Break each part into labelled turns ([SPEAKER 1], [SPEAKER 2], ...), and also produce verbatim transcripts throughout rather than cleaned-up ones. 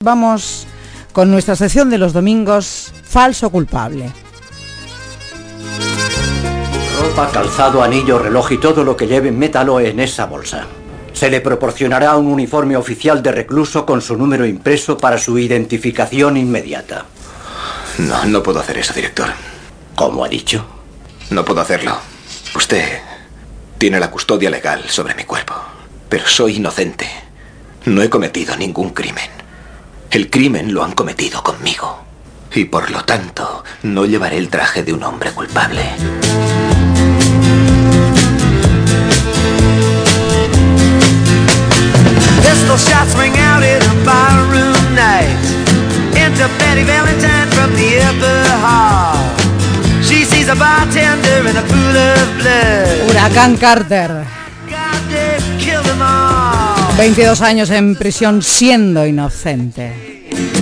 [SPEAKER 1] vamos con nuestra sección de los domingos, Falso Culpable.
[SPEAKER 2] Ropa, calzado, anillo, reloj y todo lo que lleve, métalo en esa bolsa. Se le proporcionará un uniforme oficial de recluso con su número impreso para su identificación inmediata.
[SPEAKER 3] No, no puedo hacer eso, director.
[SPEAKER 2] ¿Cómo ha dicho?
[SPEAKER 3] No puedo hacerlo. Usted tiene la custodia legal sobre mi cuerpo, pero soy inocente. No he cometido ningún crimen. El crimen lo han cometido conmigo. Y por lo tanto, no llevaré el traje de un hombre culpable.
[SPEAKER 4] Pistol shots ring out in a barroom night. Enter Betty Valentine from the upper hall. She sees a bartender in a pool of blood.
[SPEAKER 1] Huracán Carter. veintidós años en prisión siendo inocente.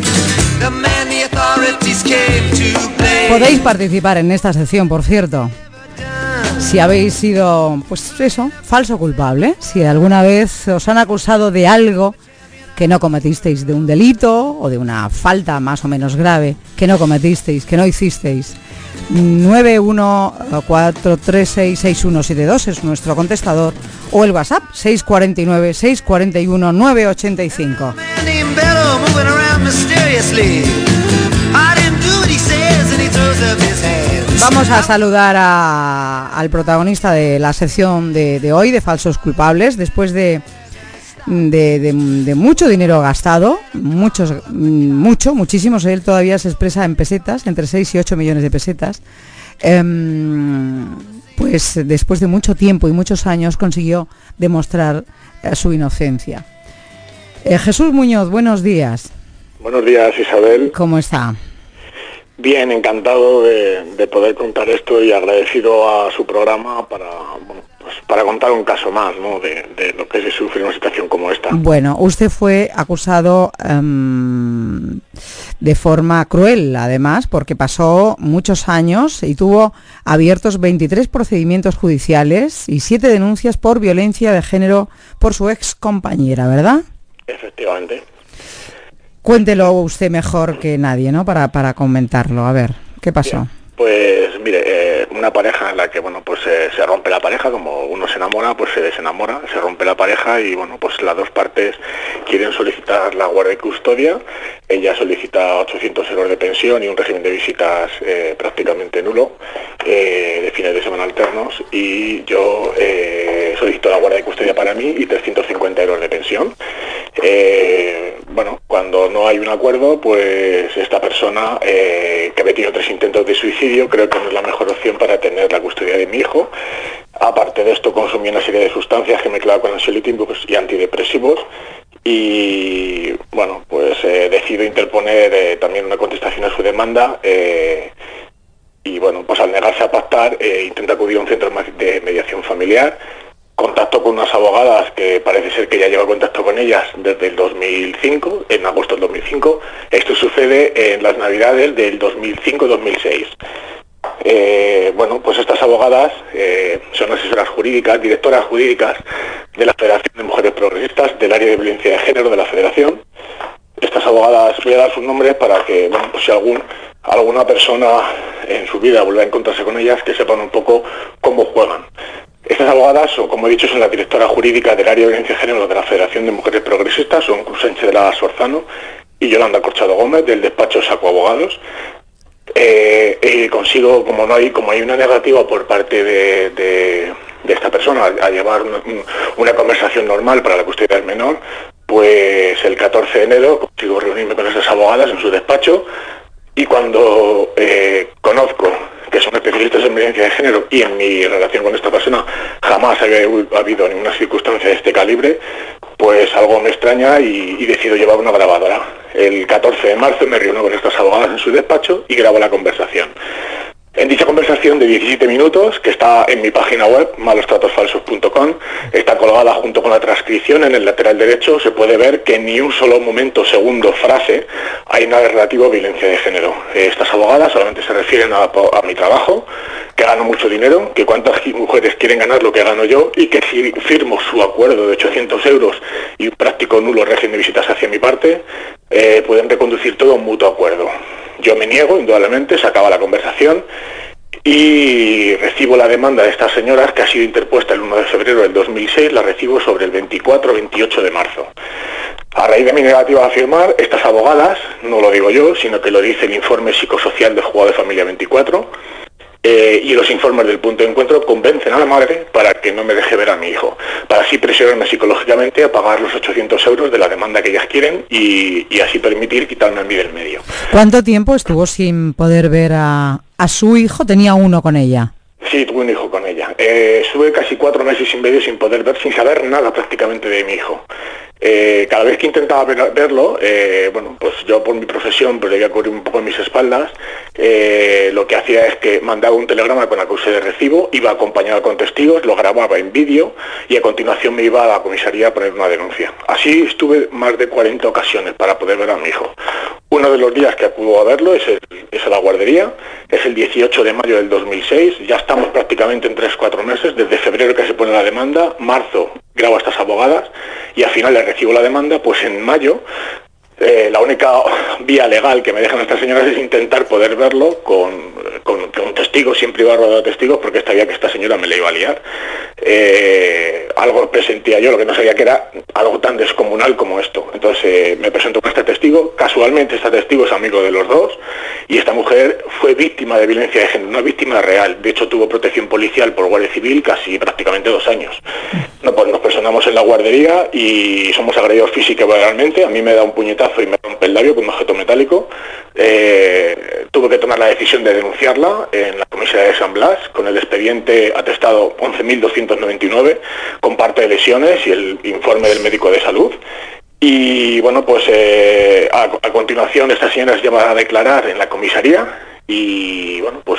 [SPEAKER 1] Podéis participar en esta sección, por cierto, si habéis sido, pues eso, falso culpable, si alguna vez os han acusado de algo que no cometisteis, de un delito o de una falta más o menos grave que no cometisteis, que no hicisteis. nueve uno cuatro tres seis seis uno siete dos es nuestro contestador, o el WhatsApp seis cuatro nueve seis cuatro uno nueve ocho cinco. Vamos a saludar a, al protagonista de la sección de, de hoy, de Falsos Culpables, después de De, de, de mucho dinero gastado, muchos, mucho, muchísimos. Él todavía se expresa en pesetas, entre seis y ocho millones de pesetas. Eh, pues después de mucho tiempo y muchos años consiguió demostrar eh, su inocencia. Eh, Jesús Muñoz, buenos días.
[SPEAKER 5] Buenos días, Isabel.
[SPEAKER 1] ¿Cómo está?
[SPEAKER 5] Bien, encantado de, de poder contar esto y agradecido a su programa para, bueno, pues para contar un caso más, ¿no?, de, de lo que se sufre en una situación como esta.
[SPEAKER 1] Bueno, usted fue acusado um, de forma cruel, además, porque pasó muchos años y tuvo abiertos veintitrés procedimientos judiciales y siete denuncias por violencia de género por su ex compañera, ¿verdad?
[SPEAKER 5] Efectivamente.
[SPEAKER 1] Cuéntelo usted mejor que nadie, ¿no?, para, para comentarlo. A ver, ¿qué pasó?
[SPEAKER 5] Bien, pues mire, eh, una pareja en la que, bueno, pues eh, se rompe la pareja, como uno se enamora, pues se desenamora, se rompe la pareja y, bueno, pues las dos partes quieren solicitar la guardia y custodia. Ella solicita ochocientos euros de pensión y un régimen de visitas eh, prácticamente nulo, eh, de fines de semana alternos, y yo eh, solicito la guardia y custodia para mí y trescientos cincuenta euros de pensión. Eh, bueno, cuando no hay un acuerdo, pues esta persona, eh, que ha metido tres intentos de suicidio, creo que no es la mejor opción para tener la custodia de mi hijo. Aparte de esto, consumí una serie de sustancias que mezclaba con ansiolíticos y antidepresivos, y bueno, pues eh, decido interponer eh, también una contestación a su demanda, eh, y bueno, pues al negarse a pactar, eh, intenta acudir a un centro de mediación familiar. Contacto con unas abogadas que parece ser que ya lleva contacto con ellas desde el dos mil cinco, en agosto del dos mil cinco. Esto sucede en las navidades del dos mil cinco dos mil seis. Eh, bueno, pues estas abogadas eh, son asesoras jurídicas, directoras jurídicas de la Federación de Mujeres Progresistas del área de violencia de género de la Federación. Estas abogadas, voy a dar sus nombres para que, bueno, pues si algún, alguna persona en su vida vuelva a encontrarse con ellas, que sepan un poco cómo juegan. Estas abogadas, o como he dicho, son la directora jurídica del área de violencia de género de la Federación de Mujeres Progresistas, son Cruz Sánchez de la Sorzano y Yolanda Corchado Gómez, del despacho Saco Abogados. Eh, eh, consigo, como no hay, como hay una negativa por parte de, de, de esta persona a llevar una, una conversación normal para la custodia del menor, pues el catorce de enero consigo reunirme con esas abogadas en su despacho, y cuando eh, conozco que son especialistas en violencia de género y en mi relación con esta persona jamás había habido ninguna circunstancia de este calibre, pues algo me extraña y, y decido llevar una grabadora. El catorce de marzo me reúno con estas abogadas en su despacho y grabo la conversación. En dicha conversación conversación de diecisiete minutos que está en mi página web, malos tratos falsos punto com, está colgada junto con la transcripción en el lateral derecho. Se puede ver que en ni un solo momento, segundo, frase, hay nada relativo a violencia de género. Estas abogadas solamente se refieren a, a mi trabajo, que gano mucho dinero, que cuántas mujeres quieren ganar lo que gano yo, y que si firmo su acuerdo de ochocientos euros y un práctico nulo régimen de visitas hacia mi parte, eh, pueden reconducir todo a un mutuo acuerdo. Yo me niego, indudablemente, se acaba la conversación y recibo la demanda de estas señoras, que ha sido interpuesta el uno de febrero del dos mil seis, la recibo sobre el veinticuatro o veintiocho de marzo. A raíz de mi negativa a firmar, estas abogadas, no lo digo yo, sino que lo dice el informe psicosocial del Juzgado de Familia veinticuatro, eh, y los informes del punto de encuentro convencen a la madre para que no me deje ver a mi hijo, para así presionarme psicológicamente a pagar los ochocientos euros de la demanda que ellas quieren y, y así permitir quitarme a mí del medio.
[SPEAKER 1] ¿Cuánto tiempo estuvo sin poder ver a, a su hijo? Tenía uno con ella.
[SPEAKER 5] Sí, tuve un hijo con ella. Eh, estuve casi cuatro meses y medio sin poder ver, sin saber nada prácticamente de mi hijo. Eh, cada vez que intentaba ver, verlo, eh, bueno, pues yo por mi profesión, pues debía cubrir un poco en mis espaldas, eh, lo que hacía es que mandaba un telegrama con acuse de recibo, iba acompañado con testigos, lo grababa en vídeo y a continuación me iba a la comisaría a poner una denuncia. Así estuve más de cuarenta ocasiones para poder ver a mi hijo. Uno de los días que acudo a verlo es, el, es a la guardería, es el dieciocho de mayo del dos mil seis, ya estamos prácticamente en tres cuatro meses, desde febrero que se pone la demanda, marzo grabo a estas abogadas y al final les recibo la demanda, pues en mayo eh, la única vía legal que me dejan estas señoras es intentar poder verlo con, con, con testigos, siempre iba rodeado de testigos porque sabía que esta señora me la iba a liar. Eh, algo presentía yo, lo que no sabía que era algo tan descomunal como esto. Entonces eh, me presento con este testigo, casualmente este testigo es amigo de los dos y esta mujer fue víctima de violencia de género, una víctima real, de hecho tuvo protección policial por Guardia Civil casi prácticamente dos años. No, pues nos personamos en la guardería y somos agredidos física y verbalmente, a mí me da un puñetazo y me rompe el labio con un objeto metálico. Eh, tuve que tomar la decisión de denunciarla en la comisaría de San Blas con el expediente atestado once mil doscientos noventa y nueve con parte de lesiones y el informe del médico de salud. Y bueno, pues eh, a, a continuación esta señora se lleva a declarar en la comisaría y bueno, pues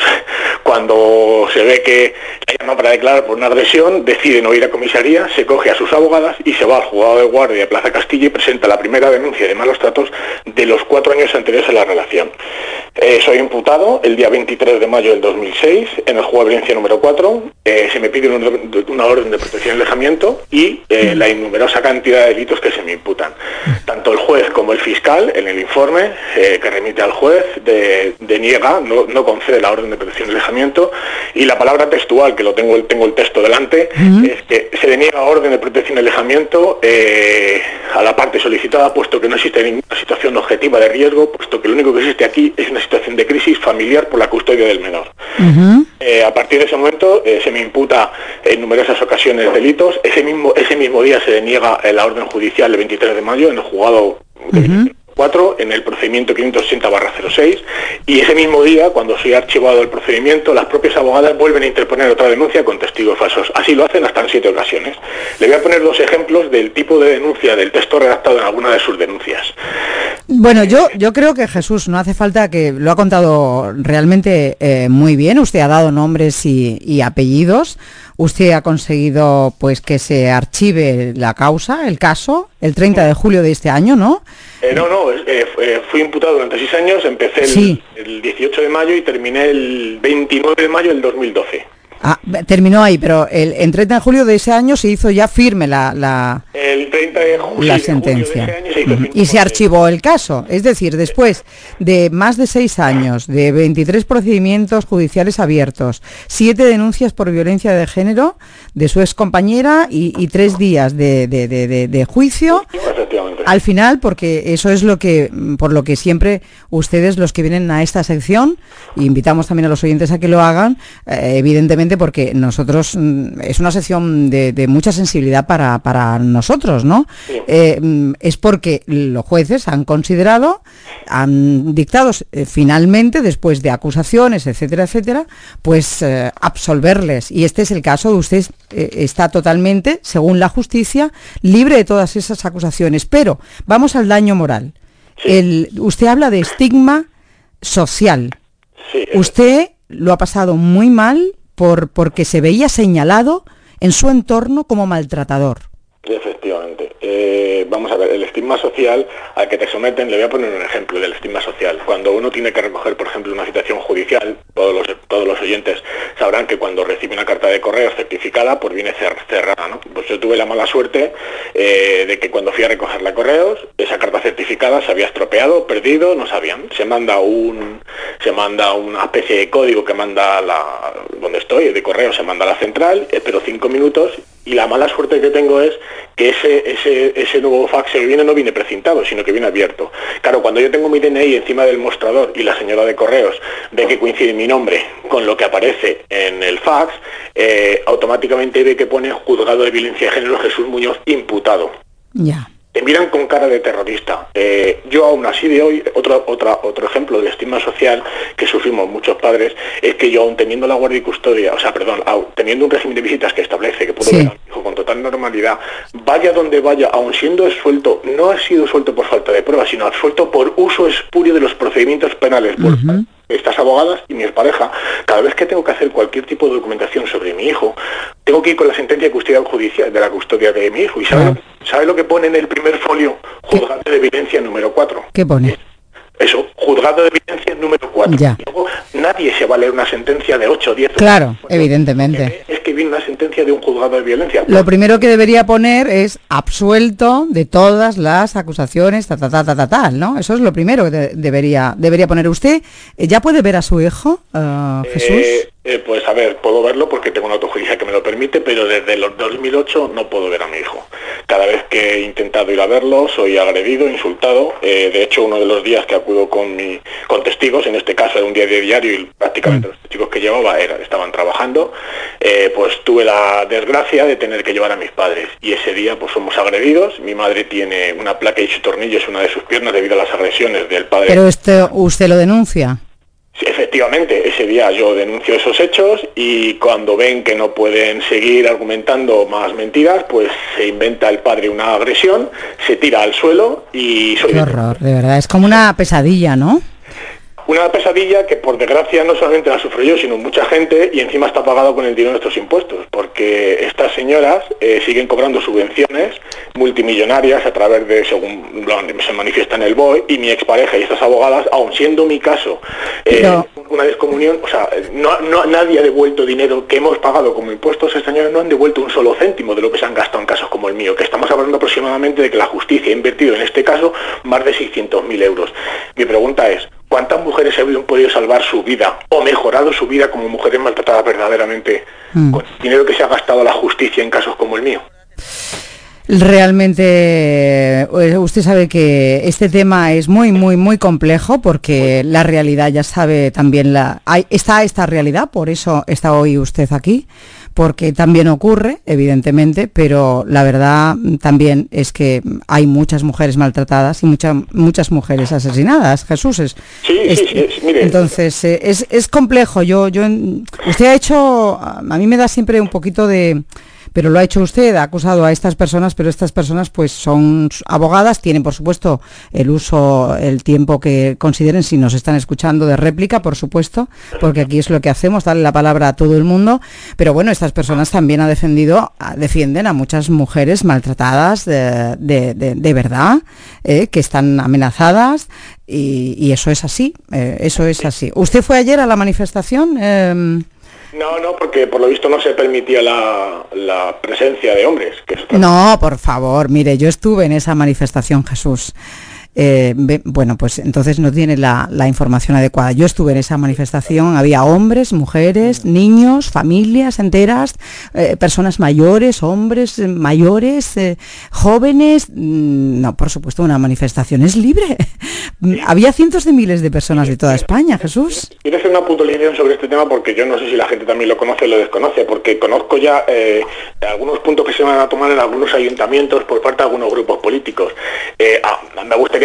[SPEAKER 5] cuando se ve que la llaman para declarar por una agresión, decide no ir a comisaría, se coge a sus abogadas y se va al juzgado de guardia de Plaza Castilla y presenta la primera denuncia de malos tratos de los cuatro años anteriores a la relación. Eh, soy imputado el día veintitrés de mayo del dos mil seis en el juzgado de violencia número cuatro, eh, se me pide una, una orden de protección y alejamiento y eh, la innumerosa cantidad de delitos que se me imputan. Tanto el juez como el fiscal en el informe eh, que remite al juez de, deniega, no, no concede la orden de protección y alejamiento, y la palabra textual, que lo tengo, tengo el texto delante, uh-huh. es que se deniega orden de protección y alejamiento eh, a la parte solicitada, puesto que no existe ninguna situación objetiva de riesgo, puesto que lo único que existe aquí es una situación de crisis familiar por la custodia del menor. Uh-huh. Eh, a partir de ese momento eh, se me imputa en numerosas ocasiones delitos. Ese mismo, ese mismo día se deniega la orden judicial el veintitrés de mayo en el juzgado de uh-huh. cuatro en el procedimiento quinientos sesenta barra cero seis, y ese mismo día, cuando soy archivado el procedimiento, las propias abogadas vuelven a interponer otra denuncia con testigos falsos. Así lo hacen hasta en siete ocasiones. Le voy a poner dos ejemplos del tipo de denuncia, del texto redactado en alguna de sus denuncias.
[SPEAKER 1] Bueno, yo, yo creo que Jesús, no hace falta, que lo ha contado realmente eh, muy bien. Usted ha dado nombres y, y apellidos. Usted ha conseguido pues que se archive la causa, el caso, el treinta de julio de este año, ¿no?
[SPEAKER 5] Eh, no, no, eh, eh, fui imputado durante seis años, empecé el, sí. el dieciocho de mayo y terminé el veintinueve de mayo del dos mil doce.
[SPEAKER 1] Ah, terminó ahí, pero el, el treinta de julio de ese año se hizo ya firme la, la,
[SPEAKER 5] el treinta de julio,
[SPEAKER 1] la sentencia.
[SPEAKER 5] De ese año se hizo
[SPEAKER 1] uh-huh. Y se archivó el caso. Es decir, después de más de seis años, de veintitrés procedimientos judiciales abiertos, siete denuncias por violencia de género de su excompañera y, y tres días de, de, de, de, de juicio, al final, porque eso es lo que, por lo que siempre ustedes, los que vienen a esta sección, y invitamos también a los oyentes a que lo hagan, eh, evidentemente porque nosotros, es una sección de, de mucha sensibilidad para, para nosotros, ¿no? Sí. Eh, es porque los jueces han considerado, han dictado eh, finalmente, después de acusaciones, etcétera, etcétera, pues eh, absolverles. Y este es el caso de usted, eh, está totalmente, según la justicia, libre de todas esas acusaciones. Pero vamos al daño moral. Sí. El, usted habla de estigma social.
[SPEAKER 5] Sí,
[SPEAKER 1] usted lo ha pasado muy mal por porque se veía señalado en su entorno como maltratador.
[SPEAKER 5] Efectivamente. Eh, vamos a ver, el estigma social al que te someten, le voy a poner un ejemplo del estigma social. Cuando uno tiene que recoger, por ejemplo, una citación judicial, todos los, todos los oyentes sabrán que cuando recibe una carta de correos certificada, pues viene cer cerrada, ¿no? Pues yo tuve la mala suerte eh, de que cuando fui a recogerla a correos, esa carta certificada se había estropeado, perdido, no sabían. Se manda un, se manda una especie de código que manda la, donde estoy, de correo, se manda a la central, espero cinco minutos. Y la mala suerte que tengo es que ese, ese, ese nuevo fax que viene no viene precintado, sino que viene abierto. Claro, cuando yo tengo mi D N I encima del mostrador y la señora de correos ve que coincide mi nombre con lo que aparece en el fax, eh, automáticamente ve que pone juzgado de violencia de género Jesús Muñoz imputado.
[SPEAKER 1] Ya.
[SPEAKER 5] Te miran con cara de terrorista. Eh, yo aún así de hoy, otro, otra, otro ejemplo del estigma social que sufrimos muchos padres, es que yo aún teniendo la guardia y custodia, o sea, perdón, aún teniendo un régimen de visitas que establece que puedo
[SPEAKER 1] sí.
[SPEAKER 5] ver a mi hijo con total normalidad, vaya donde vaya, aún siendo absuelto, no ha sido suelto por falta de pruebas, sino absuelto por uso espurio de los procedimientos penales, por uh-huh. estas abogadas y mi expareja, cada vez que tengo que hacer cualquier tipo de documentación sobre mi hijo, tengo que ir con la sentencia de custodia judicial de la custodia de mi hijo. ¿Y sabe, uh-huh. ¿sabe lo que pone en el primer folio? Juzgado de violencia número cuatro.
[SPEAKER 1] ¿Qué pone?
[SPEAKER 5] Eso, juzgado de violencia número cuatro.
[SPEAKER 1] Ya.
[SPEAKER 5] Luego, nadie se va a leer una sentencia de ocho, diez...
[SPEAKER 1] Claro, evidentemente.
[SPEAKER 5] Es que viene una sentencia de un juzgado de violencia.
[SPEAKER 1] Lo primero que debería poner es absuelto de todas las acusaciones, ta, ta, ta, ta, ta, tal, ¿no? Eso es lo primero que de debería debería poner. ¿Usted ya puede ver a su hijo, uh, Jesús?
[SPEAKER 5] Eh, eh, pues a ver, puedo verlo porque tengo una autojusticia que me lo permite, pero desde los dos mil ocho no puedo ver a mi hijo. Cada vez que he intentado ir a verlo, soy agredido, insultado. Eh, de hecho, uno de los días que acudo con mi con testigos, en este caso era un día de diario y prácticamente mm. los testigos que llevaba era, estaban trabajando, eh, pues tuve la desgracia de tener que llevar a mis padres. Y ese día pues somos agredidos. Mi madre tiene una placa y tornillos en una de sus piernas debido a las agresiones del padre.
[SPEAKER 1] Pero esto, ¿usted lo denuncia?
[SPEAKER 5] Sí, efectivamente, ese día yo denuncio esos hechos y cuando ven que no pueden seguir argumentando más mentiras, pues se inventa el padre una agresión, se tira al suelo y... soy
[SPEAKER 1] Qué horror, de verdad, es como una pesadilla, ¿no?
[SPEAKER 5] Una pesadilla que por desgracia no solamente la sufro yo, sino mucha gente, y encima está pagado con el dinero de nuestros impuestos, porque estas señoras eh, siguen cobrando subvenciones multimillonarias a través de, según lo, se manifiesta en el B O E, y mi expareja y estas abogadas, aun siendo mi caso eh, Pero... una descomunión, o sea, no, no, nadie ha devuelto dinero que hemos pagado como impuestos. Estas señoras no han devuelto un solo céntimo de lo que se han gastado en casos como el mío, que estamos hablando aproximadamente de que la justicia ha invertido en este caso más de seiscientos mil euros. Mi pregunta es, ¿cuántas mujeres han podido salvar su vida o mejorado su vida como mujeres maltratadas verdaderamente mm. con el dinero que se ha gastado la justicia en casos como el mío?
[SPEAKER 1] Realmente usted sabe que este tema es muy muy muy complejo porque la realidad ya sabe también la hay, está esta realidad, por eso está hoy usted aquí, porque también ocurre, evidentemente, pero la verdad también es que hay muchas mujeres maltratadas y muchas muchas mujeres asesinadas, Jesús. Es,
[SPEAKER 5] sí,
[SPEAKER 1] es,
[SPEAKER 5] sí, sí, sí, mire.
[SPEAKER 1] Entonces, eh, es, es complejo. Yo, yo, usted ha hecho, a mí me da siempre un poquito de... Pero lo ha hecho usted, ha acusado a estas personas, pero estas personas pues son abogadas, tienen por supuesto el uso, el tiempo que consideren si nos están escuchando de réplica, por supuesto, porque aquí es lo que hacemos, darle la palabra a todo el mundo, pero bueno, estas personas también han defendido, defienden a muchas mujeres maltratadas de, de, de, de verdad, eh, que están amenazadas y, y eso es así, eh, eso es así. ¿Usted fue ayer a la manifestación? Eh,
[SPEAKER 5] No, no, porque por lo visto no se permitía la, la presencia de hombres. Que es otra...
[SPEAKER 1] No, por favor, mire, yo estuve en esa manifestación, Jesús. Eh, bueno, pues entonces no tiene la, la información adecuada. Yo estuve en esa manifestación, había hombres, mujeres, niños, familias enteras, eh, personas mayores, hombres eh, mayores, eh, jóvenes. No, por supuesto, una manifestación es libre. Sí. Había cientos de miles de personas de toda España, Jesús.
[SPEAKER 5] Quiero hacer una puntualización sobre este tema porque yo no sé si la gente también lo conoce o lo desconoce, porque conozco ya eh, algunos puntos que se van a tomar en algunos ayuntamientos por parte de algunos grupos políticos. Eh, ah, me gustaría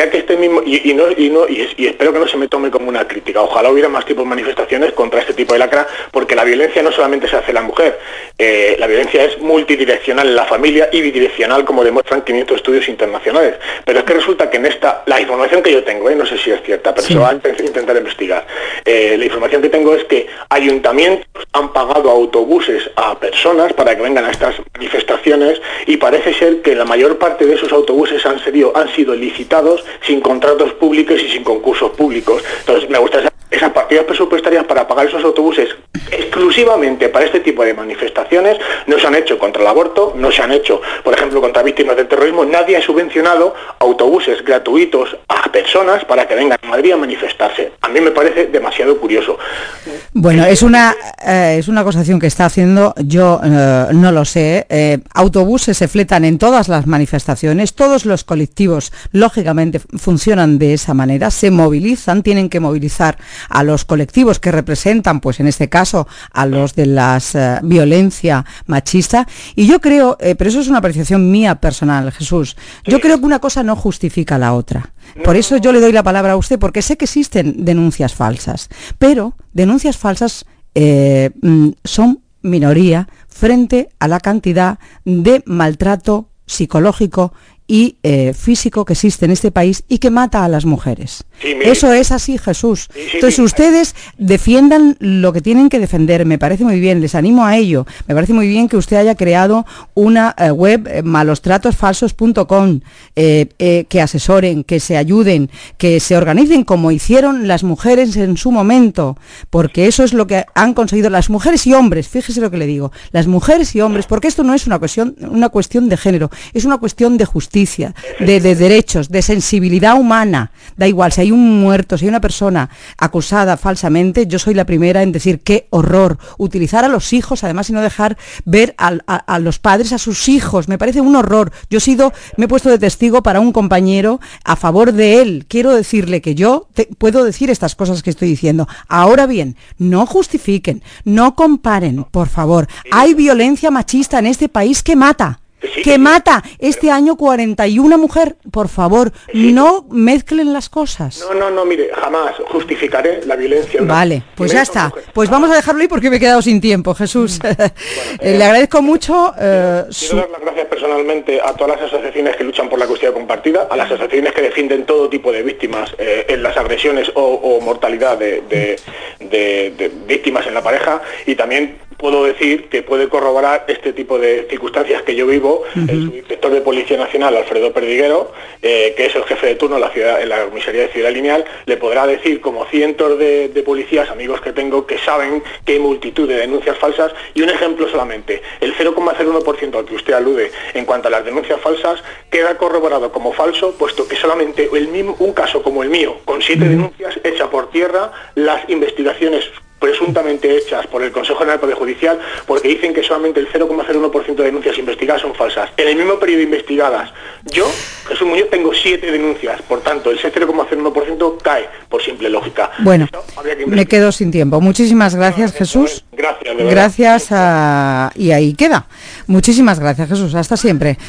[SPEAKER 5] gustaría que este mismo, y, y, no, y, no, y, y espero que no se me tome como una crítica, ojalá hubiera más tipos de manifestaciones contra este tipo de lacra, porque la violencia no solamente se hace en la mujer, eh, la violencia es multidireccional en la familia y bidireccional, como demuestran quinientos estudios internacionales. Pero es que resulta que en esta, la información que yo tengo, eh, no sé si es cierta, pero sí. se va a intentar investigar, eh, la información que tengo es que ayuntamientos han pagado autobuses a personas para que vengan a estas manifestaciones, y parece ser que la mayor parte de esos autobuses han sido, han sido licitados sin contratos públicos y sin concursos públicos. Entonces me gustaría saber esas partidas presupuestarias para pagar esos autobuses exclusivamente para este tipo de manifestaciones. No se han hecho contra el aborto, no se han hecho, por ejemplo, contra víctimas del terrorismo. Nadie ha subvencionado autobuses gratuitos a personas para que vengan a Madrid a manifestarse. A mí me parece demasiado curioso.
[SPEAKER 1] Bueno, es una eh, es una acusación que está haciendo, yo eh, no lo sé. Eh, autobuses se fletan en todas las manifestaciones, todos los colectivos, lógicamente, funcionan de esa manera, se movilizan, tienen que movilizar a los colectivos que representan, pues en este caso, a los de la uh, violencia machista. Y yo creo, eh, pero eso es una apreciación mía personal, Jesús, yo creo que una cosa no justifica la otra. Por eso yo le doy la palabra a usted, porque sé que existen denuncias falsas, pero denuncias falsas eh, son minoría frente a la cantidad de maltrato psicológico y eh, físico que existe en este país y que mata a las mujeres. Sí, eso es así, Jesús. Sí, sí, Entonces sí. ustedes defiendan lo que tienen que defender, me parece muy bien, les animo a ello. Me parece muy bien que usted haya creado una eh, web, eh, malostratosfalsos punto com, eh, eh, que asesoren, que se ayuden, que se organicen como hicieron las mujeres en su momento, porque eso es lo que han conseguido las mujeres y hombres, fíjese lo que le digo, las mujeres y hombres, porque esto no es una cuestión, una cuestión de género, es una cuestión de justicia. De, de derechos, de sensibilidad humana. Da igual, si hay un muerto, si hay una persona acusada falsamente, yo soy la primera en decir qué horror. Utilizar a los hijos, además, y no dejar ver a, a, a los padres, a sus hijos, me parece un horror. Yo he sido, me he puesto de testigo para un compañero a favor de él. Quiero decirle que yo te, puedo decir estas cosas que estoy diciendo. Ahora bien, no justifiquen, no comparen, por favor. Hay violencia machista en este país que mata. Sí, que sí, mata este año cuarenta y una mujer, por favor, sí, no mezclen las cosas.
[SPEAKER 5] No, no, no, mire, jamás justificaré la violencia.
[SPEAKER 1] Vale, pues ya está. Mujer. Pues vamos a dejarlo ahí porque me he quedado sin tiempo, Jesús. Bueno, eh, Le agradezco mucho. Eh,
[SPEAKER 5] quiero, quiero dar las gracias personalmente a todas las asociaciones que luchan por la custodia compartida, a las asociaciones que defienden todo tipo de víctimas eh, en las agresiones o, o mortalidad de, de, de, de víctimas en la pareja, y también puedo decir que puede corroborar este tipo de circunstancias que yo vivo. Uh-huh. El subinspector de Policía Nacional, Alfredo Perdiguero, eh, que es el jefe de turno en la, ciudad, en la comisaría de Ciudad Lineal, le podrá decir, como cientos de, de policías, amigos que tengo, que saben que hay multitud de denuncias falsas. Y un ejemplo solamente, el cero coma cero uno por ciento al que usted alude en cuanto a las denuncias falsas queda corroborado como falso, puesto que solamente el mismo, un caso como el mío, con siete uh-huh. denuncias, echa por tierra las investigaciones presuntamente hechas por el Consejo General del Poder Judicial, porque dicen que solamente el cero coma cero uno por ciento de denuncias investigadas son falsas. En el mismo periodo investigadas, yo, Jesús Muñoz, tengo siete denuncias, por tanto, el cero coma cero uno por ciento cae por simple lógica.
[SPEAKER 1] Bueno, me quedo sin tiempo. Muchísimas gracias, Jesús.
[SPEAKER 5] Gracias, de verdad.
[SPEAKER 1] Gracias a... y ahí queda. Muchísimas gracias, Jesús. Hasta siempre.